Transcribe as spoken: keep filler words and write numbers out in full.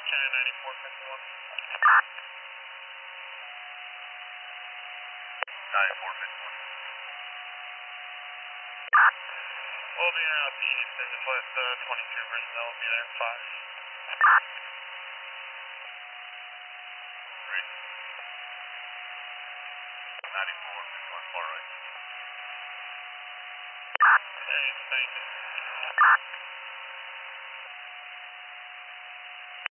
China ninety-four fifty-one. ninety-four fifty-one. We'll be in southeast and just let uh, twenty-two personnel will be there in five. Ready. ninety-four fifty-one, far right. Hey, thank you.